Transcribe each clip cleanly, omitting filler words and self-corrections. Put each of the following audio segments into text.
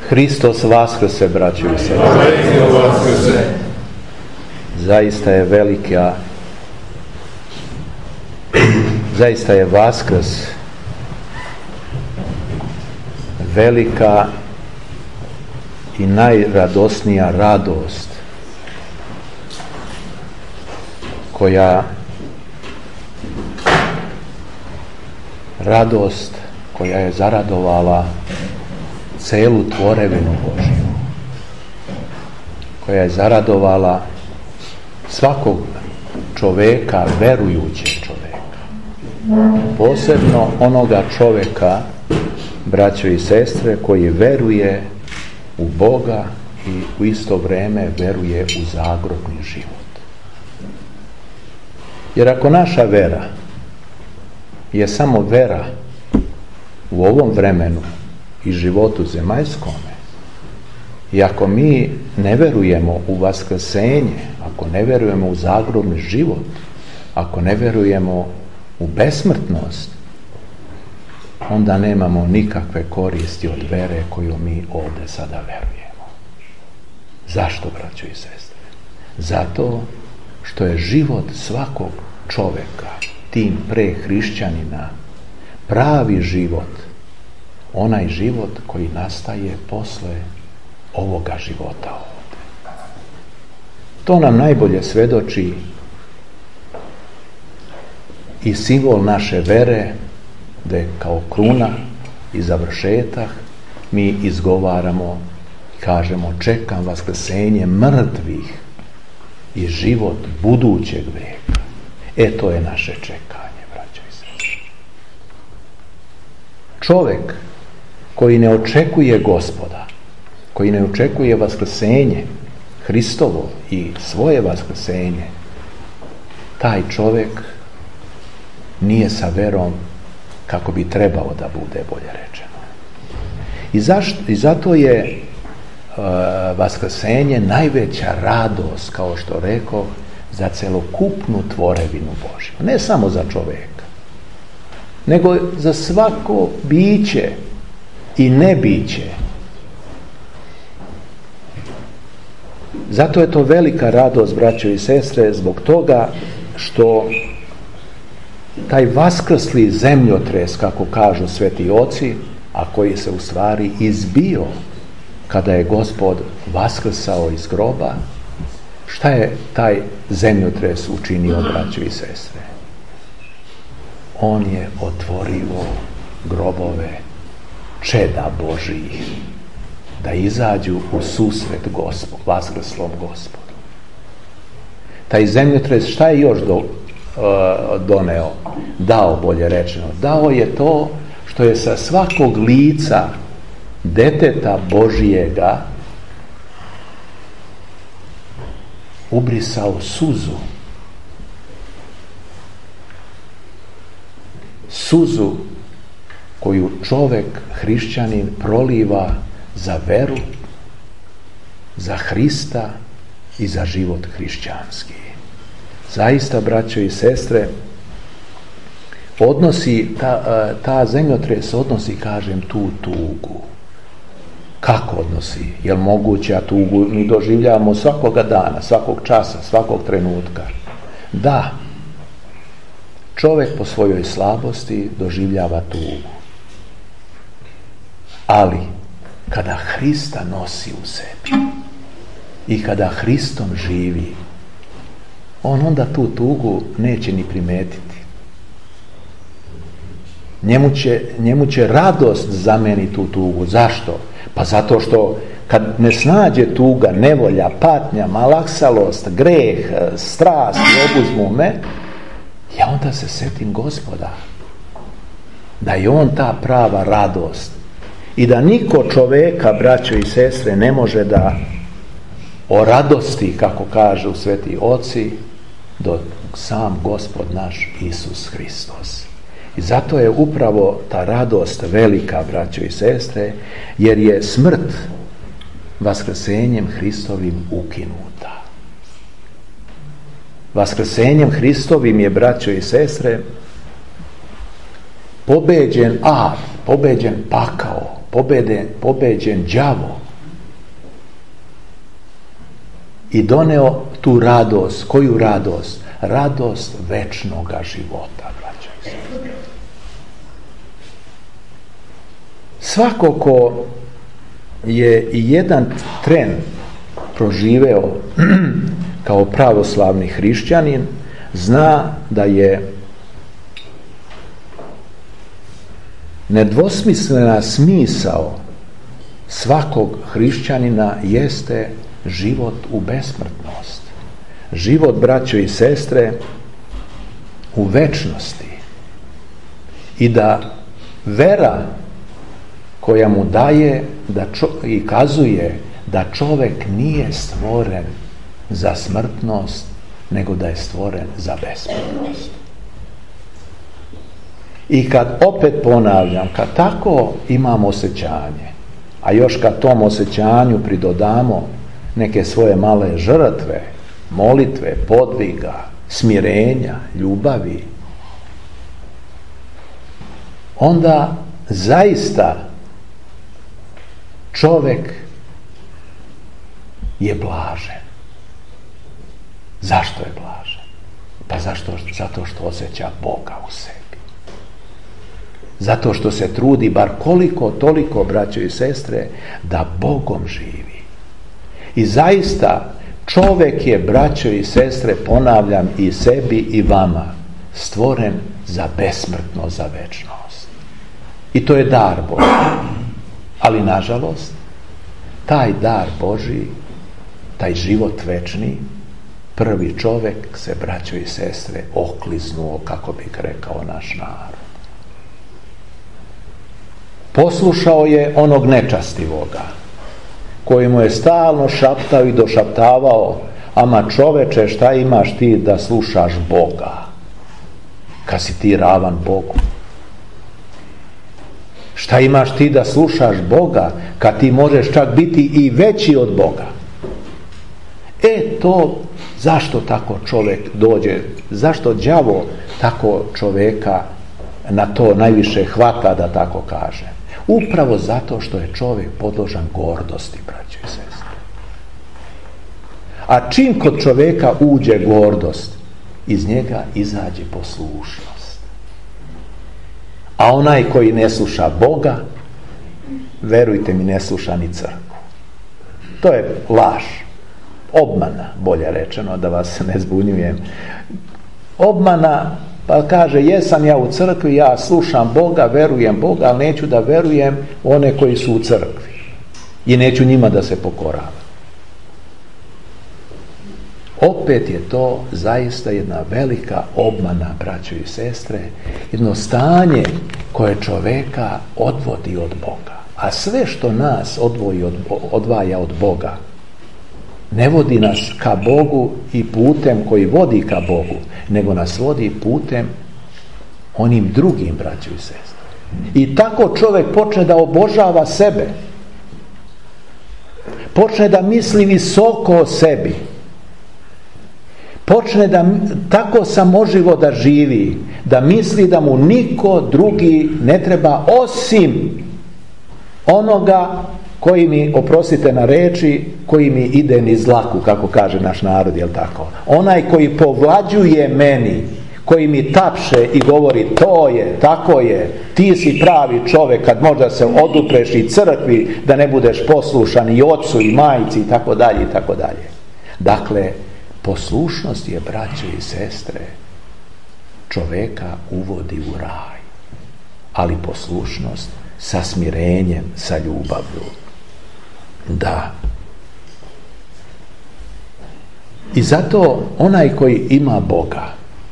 Hristos vaskrse, braćo i sestre. Zaista je Vaskrs velika i najradosnija radost koja je zaradovala celu tvorevinu Božju, koja je zaradovala svakog čoveka, verujućeg čoveka, posebno onoga čoveka, braćo i sestre, koji veruje u Boga i u isto vrijeme veruje u zagrobni život. Jer ako naša vera je samo vera u ovom vremenu i životu zemaljskome, i ako mi ne verujemo u vaskrsenje, ako ne verujemo u zagrobni život, ako ne verujemo u besmrtnost, onda nemamo nikakve koristi od vere koju mi ovdje sada verujemo. Zašto, braćo i sestre? Zato što je život svakog čoveka, tim pre hrišćanina, pravi život, onaj život koji nastaje posle ovoga života ovdje. To nam najbolje svedoči i simbol naše vere, da je kao kruna i završetak mi izgovaramo i kažemo: čekam vaskrsenje mrtvih i život budućeg veka. To je naše čekanje, braćo i sestre. Čovjek koji ne očekuje Gospoda, koji ne očekuje vaskrsenje Hristovo i svoje vaskrsenje, taj čovjek nije sa verom kako bi trebao da bude, bolje rečeno. I zato je vaskrsenje najveća radost, kao što rekao, za celokupnu tvorevinu Božju. Ne samo za čovjeka, nego za svako biće i nebiće. Zato je to velika radost, braćo i sestre, zbog toga što taj vaskrsli zemljotres, kako kažu sveti oci, a koji se u stvari izbio kada je Gospod vaskrsao iz groba, šta je taj zemljotres učinio, braćo i sestre? On je otvorio grobove čeda Božijih da izađu u susret vaskrslom Gospodu. Taj zemljotres šta je još dao, bolje rečeno? Dao je to što je sa svakog lica deteta Božijega ubrisao suzu koju čovjek, hrišćanin, proliva za veru, za Hrista i za život hrišćanski. Zaista, braćo i sestre, ta zemljotres odnosi, kažem, tu tugu. Kako odnosi? Je li moguće, a tugu mi doživljavamo svakoga dana, svakog časa, svakog trenutka? Da, čovjek po svojoj slabosti doživljava tugu. Ali, kada Hrista nosi u sebi i kada Hristom živi, on onda tu tugu neće ni primetiti. Njemu će radost zameniti tu tugu. Zašto? Pa zato što kad ne snađe tuga, nevolja, patnja, malaksalost, greh, strast obuzmu me, ja onda se setim Gospoda, da je on ta prava radost i da niko čoveka, braćo i sestre, ne može da oradosti, kako kažu sveti oci, dok sam Gospod naš Isus Hristos. I zato je upravo ta radost velika, braćo i sestre, jer je smrt vaskrsenjem Hristovim ukinuta. Vaskrsenjem Hristovim je, braćo i sestre, pobeđen ad, pobeđen pakao, pobeđen đavo i doneo tu radost. Koju radost? Radost večnoga života, braćo i sestre. Svako ko je i jedan tren proživeo kao pravoslavni hrišćanin zna da je nedvosmislena smisao svakog hrišćanina jeste život u besmrtnost. Život, braćo i sestre, u večnosti. I da vera koja mu daje i kazuje da čovjek nije stvoren za smrtnost, nego da je stvoren za besmrtnost. I kad, opet ponavljam, kad tako imamo osjećanje, a još kad tom osjećanju pridodamo neke svoje male žrtve, molitve, podviga, smirenja, ljubavi, onda zaista čovjek je blažen. Zašto je blažen? Pa zato što osjeća Boga u sebi. Zato što se trudi bar koliko toliko, braćo i sestre, da Bogom živi. I zaista čovjek je, braćo i sestre, ponavljam, i sebi i vama stvoren za besmrtnost, za večnost. I to je dar Božji. Ali nažalost, taj dar Božji, taj život večni, prvi čovjek se, braćo i sestre, okliznuo, kako bi rekao naš narod. Poslušao je onog nečastivoga, koji mu je stalno šaptao i došaptavao: ama čoveče, šta imaš ti da slušaš Boga, kad si ti ravan Bogu? Šta imaš ti da slušaš Boga, kad ti možeš čak biti i veći od Boga? Zašto tako čovjek dođe, zašto đavo tako čovjeka na to najviše hvata, da tako kaže? Upravo zato što je čovjek podložan gordosti, braćo i sestre. A čim kod čovjeka uđe gordost, iz njega izađe poslušnost. A onaj koji ne sluša Boga, verujte mi, ne sluša ni crkvu. To je laž, obmana, bolje rečeno, da vas ne zbunjujem. Obmana. Pa kaže, jesam ja u crkvi, ja slušam Boga, verujem Boga, ali neću da verujem one koji su u crkvi. I neću njima da se pokoravam. Opet je to zaista jedna velika obmana, braćo i sestre, jedno stanje koje čovjeka odvodi od Boga. A sve što nas odvaja od Boga, ne vodi nas ka Bogu i putem koji vodi ka Bogu, nego nas vodi putem onim drugim, braćo i sestre. I tako čovjek počne da obožava sebe. Počne da misli visoko o sebi. Počne da tako samoživo da živi, da misli da mu niko drugi ne treba osim onoga koji mi, oprostite na reči, koji mi ide niz dlaku, kako kaže naš narod, jel tako? Onaj koji povlađuje meni, koji mi tapše i govori: to je, tako je, ti si pravi čovjek, kad možda se odupreš i crkvi, da ne budeš poslušan i ocu i majci, i tako dalje, i tako dalje. Dakle, poslušnost je, braćo i sestre, čovjeka uvodi u raj, ali poslušnost sa smirenjem, sa ljubavlju. Da. I zato onaj koji ima Boga,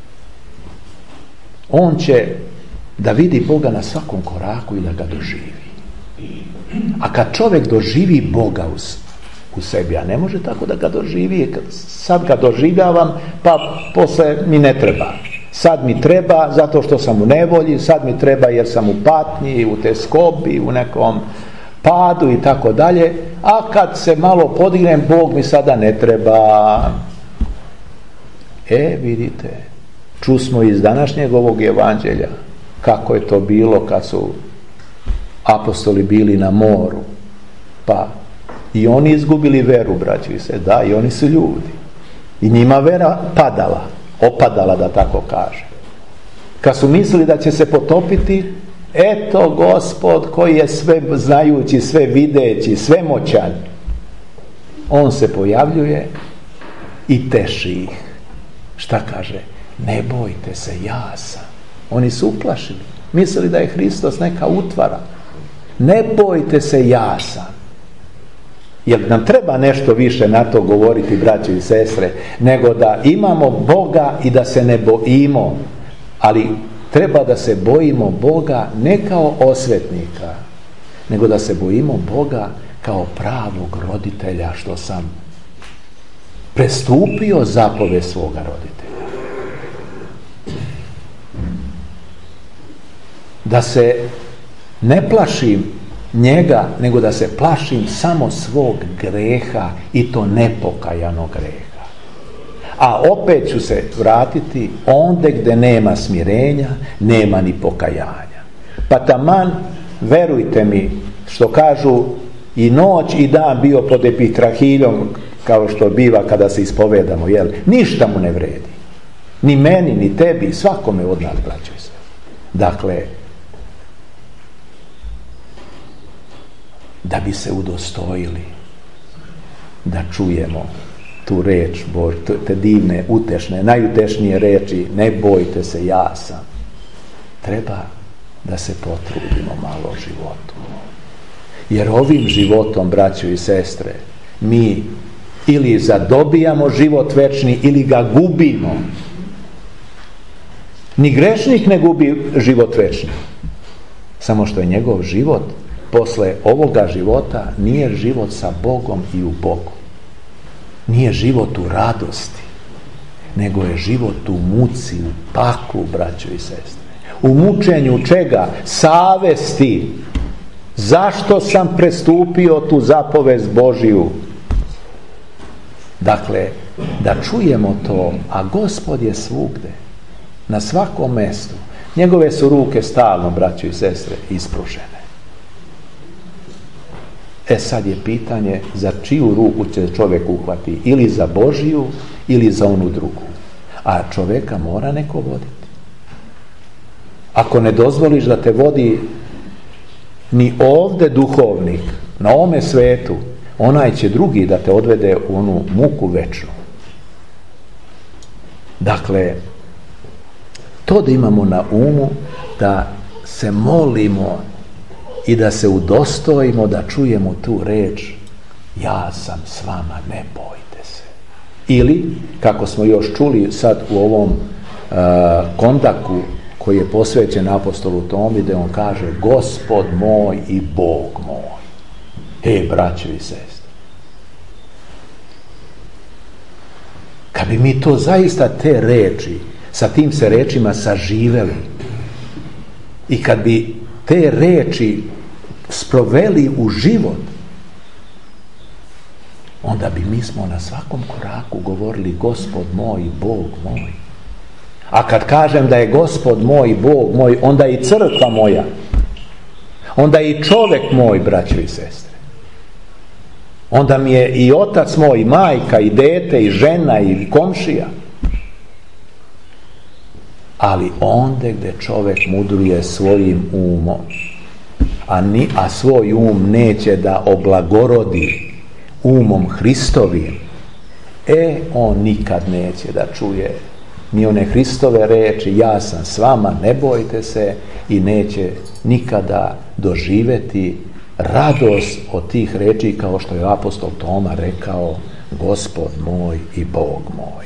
on će da vidi Boga na svakom koraku i da ga doživi. A kad čovjek doživi Boga u sebi, a ne može tako da ga doživi, sad ga doživljavam, pa posle mi ne treba. Sad mi treba zato što sam u nevolji, sad mi treba jer sam u patnji, u teskobi, u nekom padu i tako dalje, a kad se malo podignem, Bog mi sada ne treba. Vidite, čusmo iz današnjeg ovog evanđelja kako je to bilo kad su apostoli bili na moru. Pa i oni izgubili veru, braćo i sestre. Da, i oni su ljudi. I njima vera opadala, da tako kaže. Kad su mislili da će se potopiti, eto Gospod koji je sve znajući, sve videći, sve moćan, on se pojavljuje i teši ih. Šta kaže? Ne bojte se, ja sam. Oni su uplašili. Mislili da je Hristos neka utvara. Ne bojte se, ja sam. Jer nam treba nešto više na to govoriti, braćo i sestre, nego da imamo Boga i da se ne bojimo. Ali treba da se bojimo Boga ne kao osvetnika, nego da se bojimo Boga kao pravog roditelja, što sam prestupio zapovest svoga roditelja. Da se ne plašim njega, nego da se plašim samo svog greha, i to nepokajanog greha. A opet ću se vratiti onde gdje nema smirenja, nema ni pokajanja. Pa taman, verujte mi, što kažu, i noć i dan bio pod epitrahiljom, kao što biva kada se ispovedamo, jel? Ništa mu ne vredi. Ni meni, ni tebi, svakome od nas, braćo i sestre. Dakle, da bi se udostojili da čujemo tu reč Božju, te divne, utešne, najutešenije reči, ne bojte se, ja sam. Treba da se potrudimo malo životu. Jer ovim životom, braćo i sestre, mi ili zadobijamo život večni ili ga gubimo. Ni grešnik ne gubi život večni. Samo što je njegov život posle ovoga života nije život sa Bogom i u Bogu. Nije život u radosti, nego je život u muci, u paklu, braćo i sestre. U mučenju čega? Savesti. Zašto sam prestupio tu zapovest Božiju? Dakle, da čujemo to, a Gospod je svugde, na svakom mestu. Njegove su ruke stalno, braćo i sestre, ispružene. Sad je pitanje za čiju ruku će čovjek uhvati, ili za Božiju ili za onu drugu. A čovjeka mora neko voditi. Ako ne dozvoliš da te vodi ni ovdje duhovnik na ovome svetu, onaj će drugi da te odvede u onu muku večnu. Dakle, to da imamo na umu, da se molimo i da se udostojimo da čujemo tu reč, ja sam s vama, ne bojte se. Ili, kako smo još čuli sad u ovom kondaku koji je posvećen apostolu Tomi, gdje on kaže Gospod moj i Bog moj. Braćo i sestre, kad bi mi to zaista, te reči, sa tim se rečima saživeli, i kad bi te reči sproveli u život, onda bi mi smo na svakom koraku govorili Gospod moj i Bog moj. A kad kažem da je Gospod moj i Bog moj, onda i crkva moja, onda i čovjek moj, braćo i sestre. Onda mi je i otac moj, i majka, i dete, i žena, i komšija. Ali ondje gdje čovjek mudruje svojim umom, a svoj um neće da oblagorodi umom Hristovim, on nikad neće da čuje ni one Hristove reči, ja sam s vama, ne bojte se, i neće nikada doživjeti radost od tih reči, kao što je apostol Toma rekao, Gospod moj i Bog moj.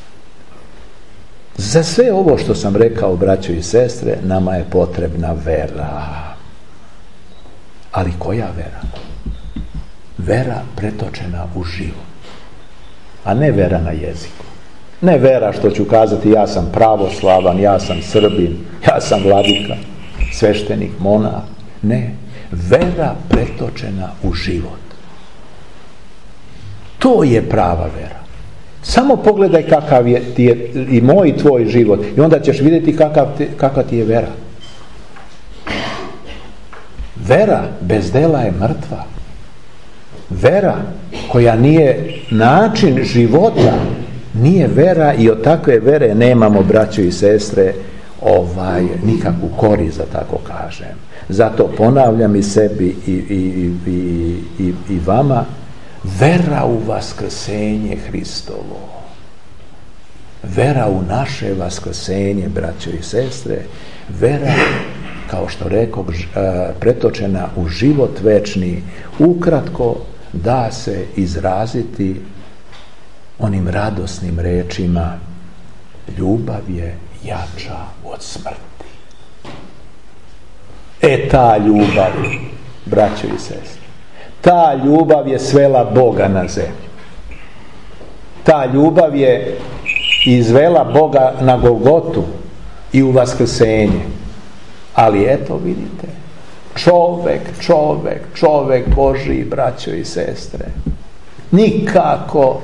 Za sve ovo što sam rekao, braćo i sestre, nama je potrebna vera. Ali koja vera? Vera pretočena u život, a ne vera na jeziku. Ne vera što ću kazati ja sam pravoslavan, ja sam Srbin, ja sam vladika, sveštenik, monah. Ne, vera pretočena u život. To je prava vera. Samo pogledaj kakav je i moj i tvoj život, i onda ćeš vidjeti kakva ti je vera. Vera bez dela je mrtva. Vera koja nije način života nije vera, i od takve vere nemamo, braćo i sestre, nikakvu korist, da tako kažem. Zato ponavljam i sebi i vama, vera u vaskrsenje Hristovo, vera u naše vaskrsenje, braćo i sestre, vera, kao što rekoh, pretočena u život večni, ukratko da se izraziti onim radosnim rečima: ljubav je jača od smrti. Ta ljubav, braćo i sestre, ta ljubav je svela Boga na zemlju. Ta ljubav je izvela Boga na Golgotu i u vaskrsenje. Ali eto, vidite, čovek Božji, braćo i sestre, nikako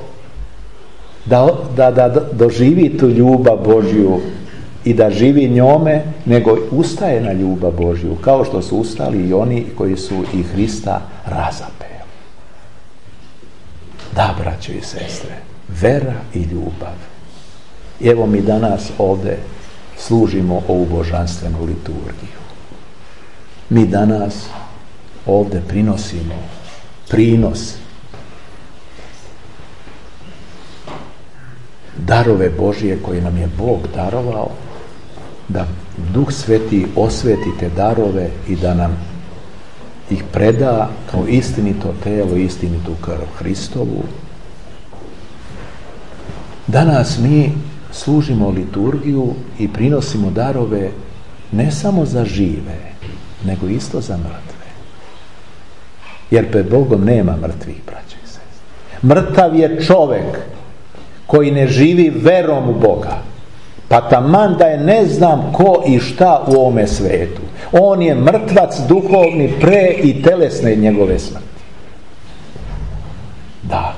da doživi tu ljubav Božju i da živi njome, nego ustaje na ljubav Božju, kao što su ustali i oni koji su i Hrista razapeli. Da, braćo i sestre, vera i ljubav. I evo mi danas ovdje služimo ovu božanstvenu liturgiju. Mi danas ovdje prinosimo prinos darove Božije koje nam je Bog darovao, da Duh Sveti osveti te darove i da nam ih preda kao istinito telo, istinitu krv Hristovu. Danas mi služimo liturgiju i prinosimo darove ne samo za žive, nego isto za mrtve. Jer pred Bogom nema mrtvih, braćo i sestre. Mrtav je čovek koji ne živi verom u Boga. Pa taman da je ne znam ko i šta u ovome svetu. On je mrtvac duhovni pre i telesne njegove smrti. Da.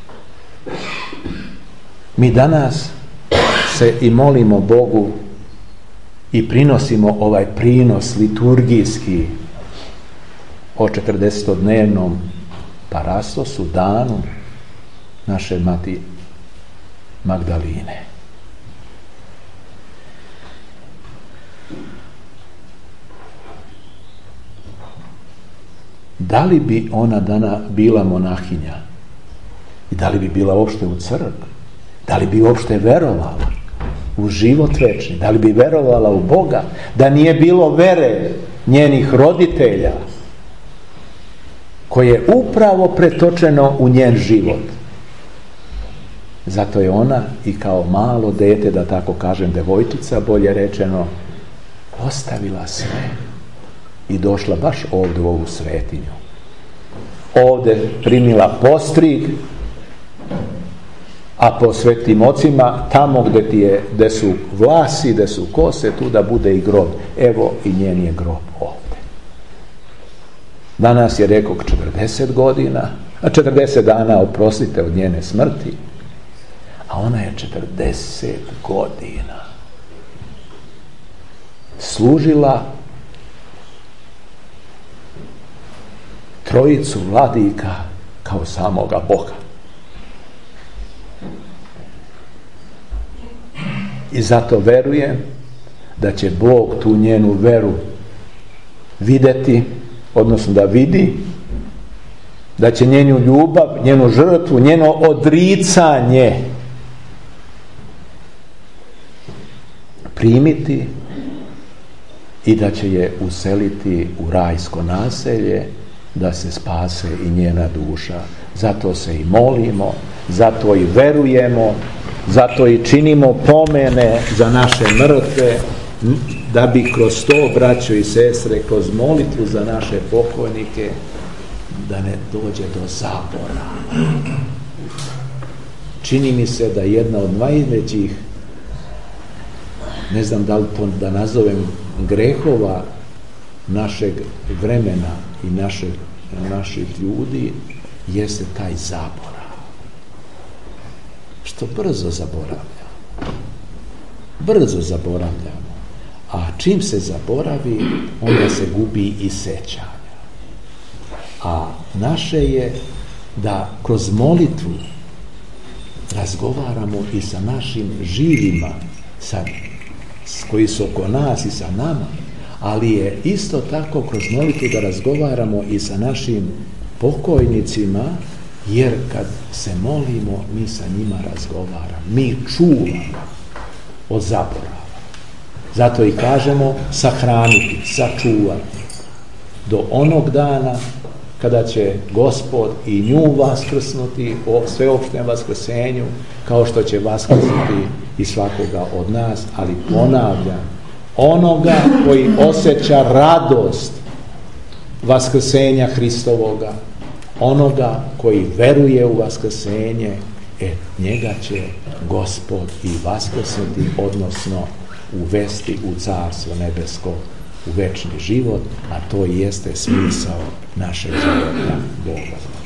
Mi danas se i molimo Bogu i prinosimo ovaj prinos liturgijski o 40-dnevnom parastosu, danu naše mati Magdaline. Da li bi ona dana bila monahinja i da li bi bila uopšte u crkvi, da li bi uopšte verovala u život večni, da li bi verovala u Boga, da nije bilo vere njenih roditelja koje je upravo pretočeno u njen život. Zato je ona i kao malo dete, da tako kažem, devojčica, bolje rečeno, ostavila sve i došla baš ovdje u ovu svetinju. Ovdje primila postrig, a po svetim ocima, tamo gdje su vlasi, gdje su kose, tu da bude i grob. Evo i njen je grob ovdje. Danas je rekao 40 godina, a 40 dana, oprostite, od njene smrti, a ona je 40 godina služila trojicu vladika kao samoga Boga. I zato verujem da će Bog tu njenu veru vidjeti, odnosno da vidi, da će njenu ljubav, njenu žrtvu, njeno odricanje primiti i da će je useliti u rajsko naselje, da se spase i njena duša. Zato se i molimo, zato i verujemo, zato i činimo pomene za naše mrtve, da bi kroz to, braćo i sestre, kroz molitvu za naše pokojnike, da ne dođe do zabora. Čini mi se da jedna od najvećih, ne znam da li to da nazovem, grehova našeg vremena i naših ljudi jeste taj zaborav. Što brzo zaboravljamo. A čim se zaboravi, onda se gubi i sećanje. A naše je da kroz molitvu razgovaramo i sa našim živima, koji su oko nas i sa nama, ali je isto tako kroz molitvu da razgovaramo i sa našim pokojnicima, jer kad se molimo, mi sa njima razgovaramo, mi čuvamo od zaborava. Zato i kažemo sahraniti, sačuvati do onog dana kada će Gospod i nju vaskrsnuti o sveopštem vaskrsenju, kao što će vaskrsnuti i svakoga od nas, ali ponavljam, onoga koji osjeća radost vaskrsenja Hristovoga, onoga koji veruje u vaskrsenje, njega će Gospod i vaskrsnuti, odnosno uvesti u Carstvo nebesko, u večni život, a to jeste smisao našeg života Boga.